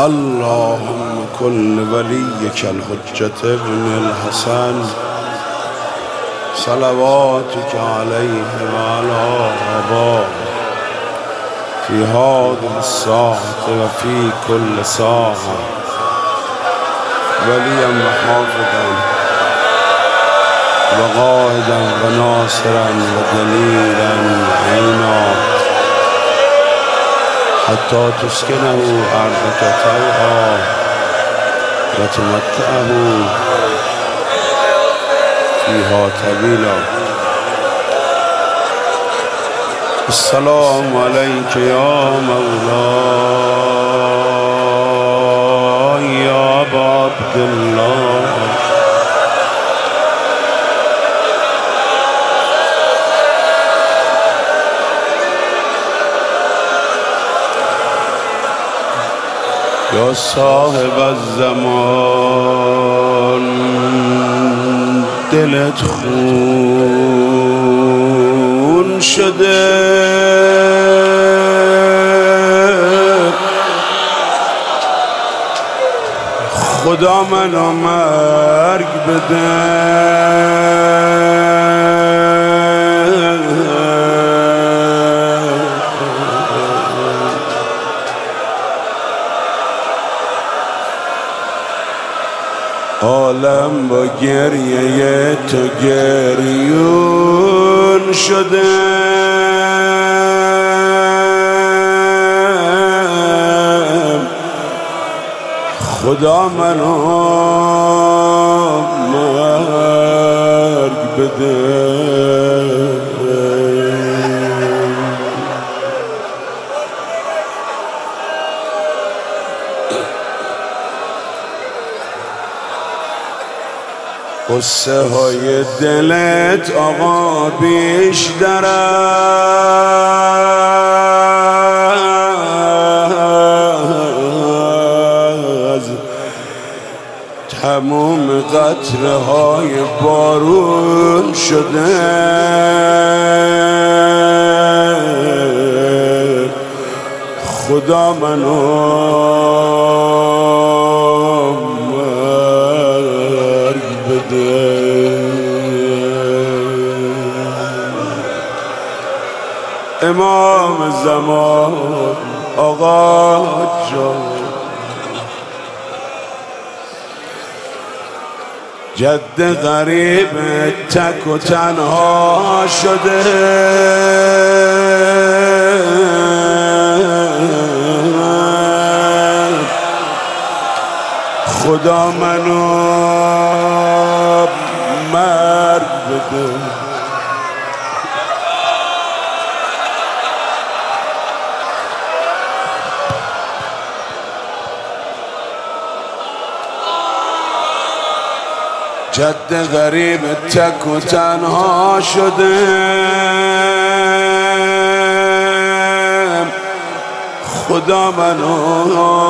اللهم كن لوليك الحجة ابن الحسن صلواتك عليه وعلى آبائه في هذه الساعة وفي كل ساعة وليا وحافظا وقائدا وناصرا ودليلا عينا حتى تسكنه أرضك طوعا وتمتعه فيها طويلا. السلام عليك يا مولاي يا أبا عبد الله یا صاحب الزمان دلت خون شده خدا منو مرگ بده عالم با گریه تو گریون شده خدا منو مرگ بده قصه های دلت آقا بیشتر از تموم قطره های بارون شده خدا منو امام زمان آقا جان جد غریب تک و تنها شده خدا منو مرگ بده جد غریب تک و تنها شده خدا منو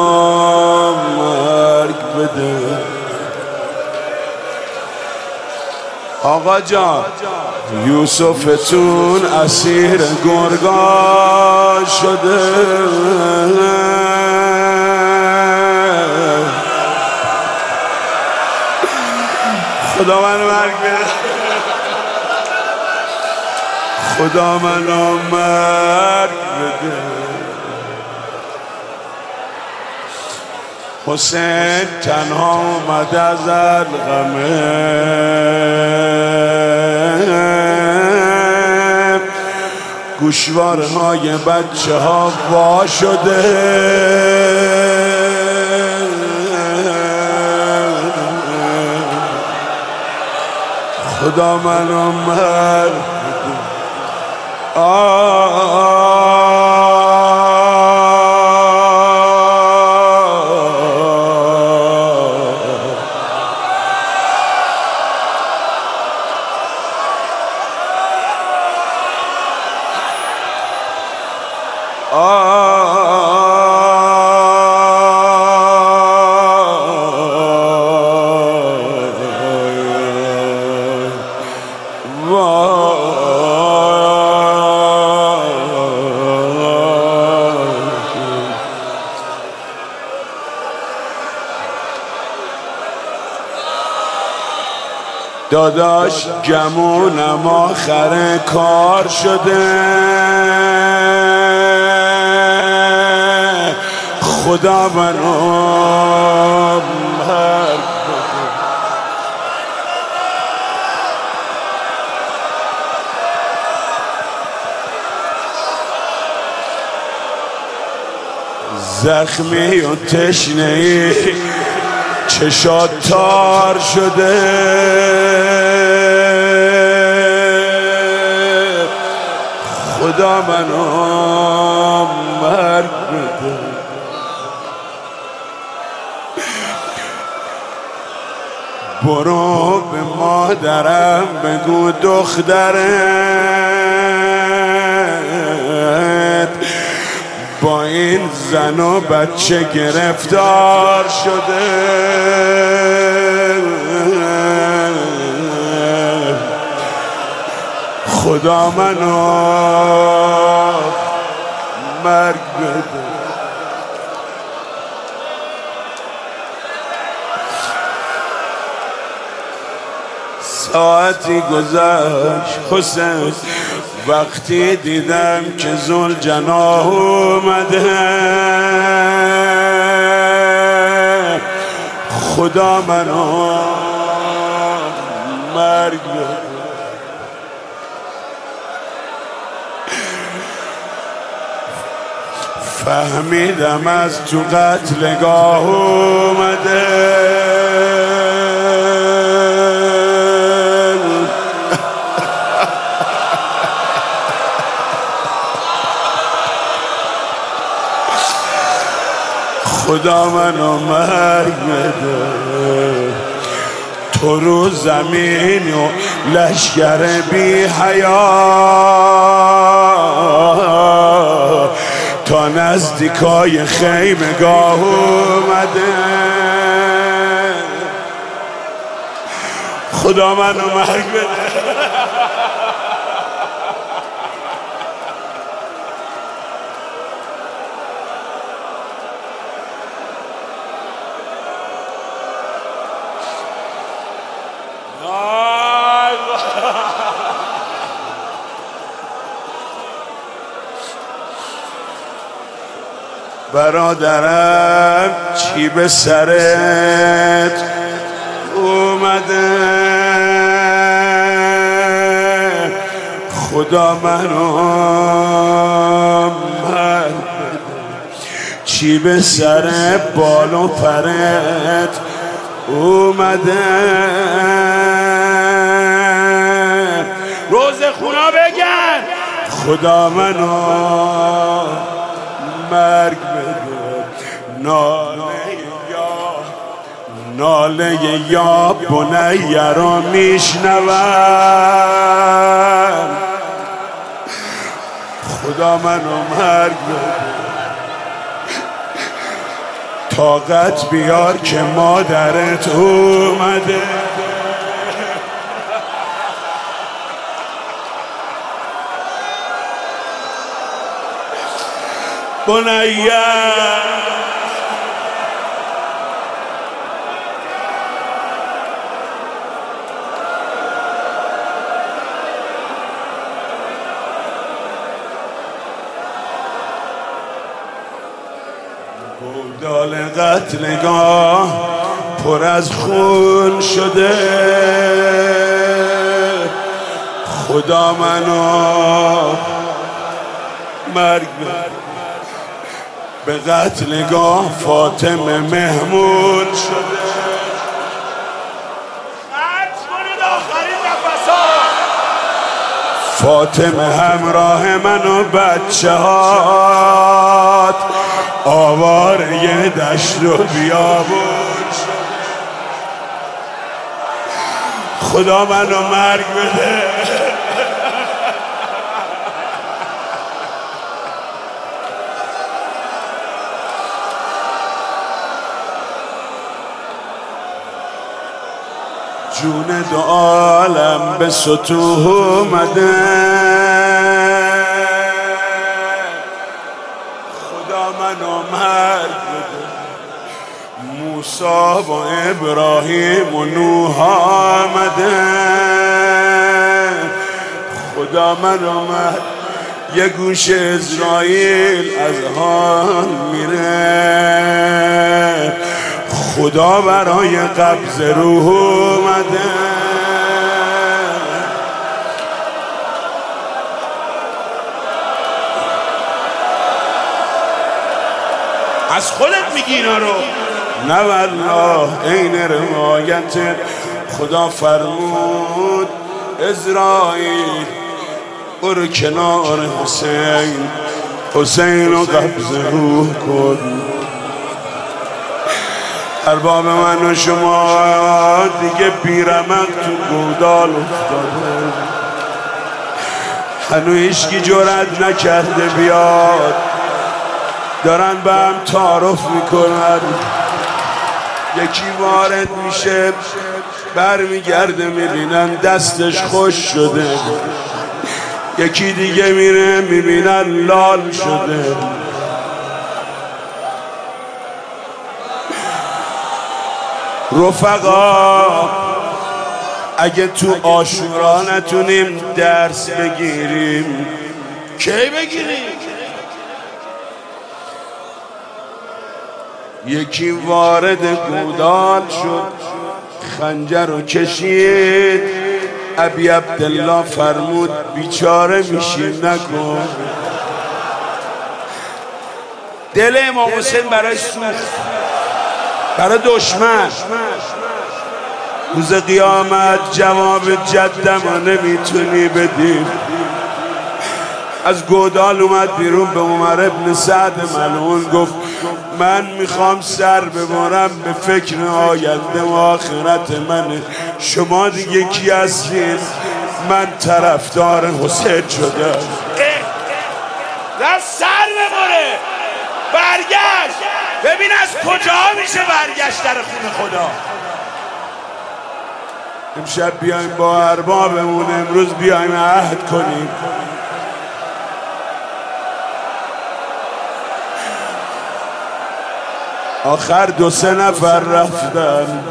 مرگ بده آقا جان یوسفتون اسیر گرگان شده خدا منو مرگ بده خدا منو مرگ بده حسین تنها اومد از الغمه گوشوارهای بچه ها وا شده خدا منو مرگ داداش گمونم آخر کار شده، خدا منو زخمی و تشنه‌ای چشات تار شده، خدا منو مرگ بده. برو به مادرم بگو دخترت با این زن و بچه گرفتار شده، خدا منو مرگ بده. ساعتی گذشت حسین وقتی دیدم که ذوالجناح اومده، خدا منو مرگ بده. فهمیدم از تو قتلگاه اومده، خدا منو مرگ بده. تو رو زمین و لشکر بی حیا تا نزدیکای خیمگاه اومده، خدا منو مرگ بده. برادرم چی به سرت اومده، خدا منو مرگ بده. چی به سر بال و پرت اومده، روز خونا بگن خدا منو مرگ بده. ناله یا بنیه را میشنوم، خدا منو مرگ بده. طاقت بیار که مادرت اومده، بنیه گودال قتلگاه پر از خون شده، خدا منو مرگ بده. به قتلگاه فاطمه مهمون شده، فاطمه همراه من و بچه هات آواره دشت و بیابون شده، خدا منو مرگ بده. جون دو عالم به سطوح اومده، خدا منو مرگ بده. موسی و ابراهیم و نوح آمده، خدا من آمد یه گوش اسرائیل از حال میره، خدا برای قبض روح اومده. از خودت میگی اینا رو؟ نه والله عین روایت خدا فرمود اسرائیل برو کنار حسین، حسین رو قبض روح کن. ارباب من و شما دیگه بیرمق تو گودال افتاده، هنو هیچکی جرأت نکرده بیاد، دارن به هم تعارف میکنن، یکی وارد میشه برمیگرده میبینن دستش خوش شده، یکی دیگه میره میبینن لال شده. رفقا اگه تو عاشورا نتونیم درس بگیریم کی بگیریم؟ یکی وارد گودال شد خنجر رو کشید، ابی عبدالله فرمود بیچاره میشیم نکن. دل امام حسین برای سوخت، برای دشمن. روز قیامت جواب جدم رو نمیتونی بدیم. از گودال اومد بیرون به عمر ابن سعد ملعون گفت من میخوام سر ببرم به فکر آینده و آخرت منه، شما دیگه کی هستین؟ من طرفدار حسین شدم. رفت سر ببره، برگشت. ببین از کجا میشه برگشت در خون خدا. امشب بیایم با اربابمون امروز بیایم عهد کنیم. آخر 2-3 نفر رفتن،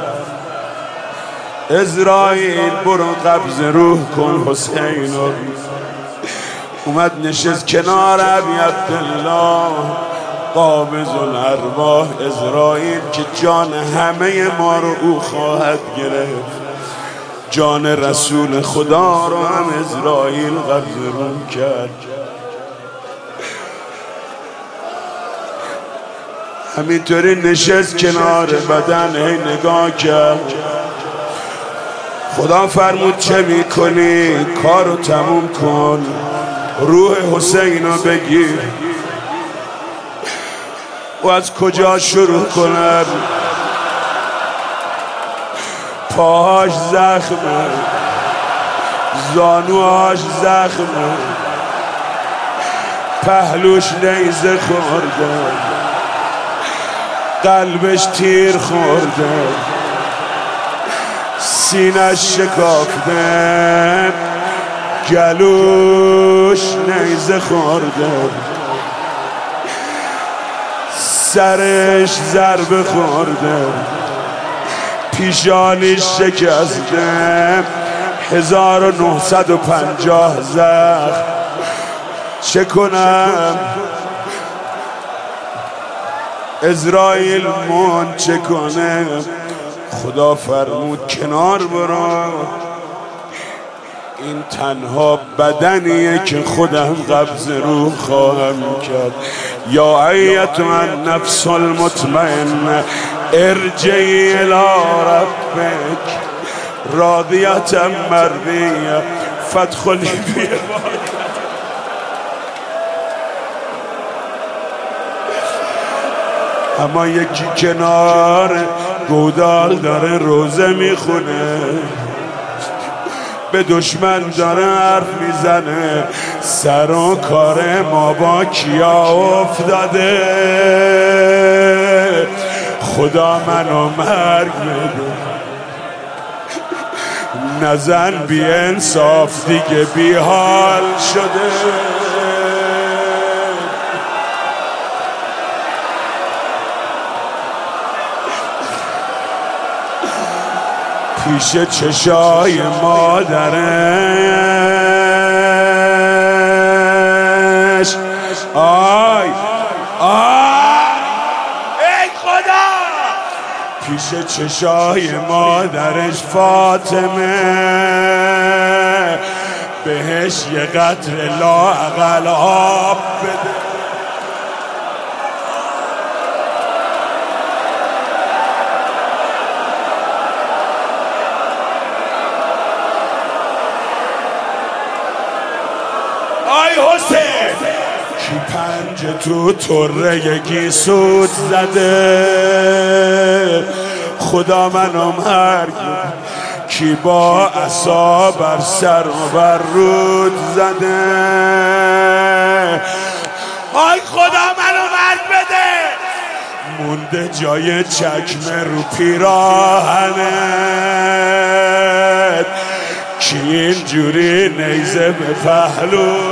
اسرائیل برو قبض روح کن حسین. اومد نشست کنار ابی عبدالله قابض الارواح اسرائیل که جان همه ما رو او خواهد گرفت، جان رسول خدا رو هم اسرائیل قبض روح کرد. همینطوری نشست کنار بدن هی نگاه کرد. خدا فرمود چه میکنی؟ کارو تموم کن، روح حسین رو بگیر. و از کجا شروع کنم؟ پاهاش زخمه، زانوهاش زخمه، پهلوش نیزه خورده، قلبش تیر خورده، سینش شکافته، گلوش نیزه خورده، سرش ضربه خورده، پیشانیش شکسته، 1950 زخم. چه کنم؟ اسرائیل من چه کنه؟ خدا فرمود کنار برو، این تنها بدنیه که خودم قبض روح خواهم کرد. یا ایتها النفس المطمئنه ارجعی الی ربک راضیة مرضیة فادخلی فی عبادی. اما یکی کنار گودال داره روزه میخونه، به دشمن داره حرف میزنه، سر و کار ما با کیا افتاده، خدا منو مرگ بده. نزن بی انصاف دیگه بی حال شده. پیش چشای مادرش. آی ای خدا، پیش چشای مادرش فاطمه بهش یه قطره لااقل آب بده. آی حسین، کی پنج تو طره گیسوت زده؟ خدا منو مرگ، کی با عصا بر سر و بر رود زده؟ آی خدا منو مرگ بده. مونده جای چکمه رو پیراهنت، کی اینجوری نیزه به پهلو